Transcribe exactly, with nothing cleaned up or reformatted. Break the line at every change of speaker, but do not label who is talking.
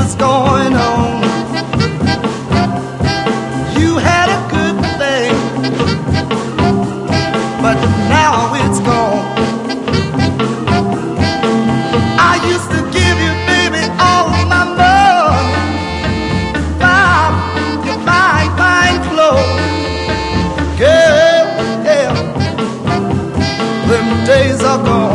what's going on. You had a good thing, but now it's gone. I used to give you, baby, all my money, buy your fine, fine clothes. Girl, yeah, them days are gone.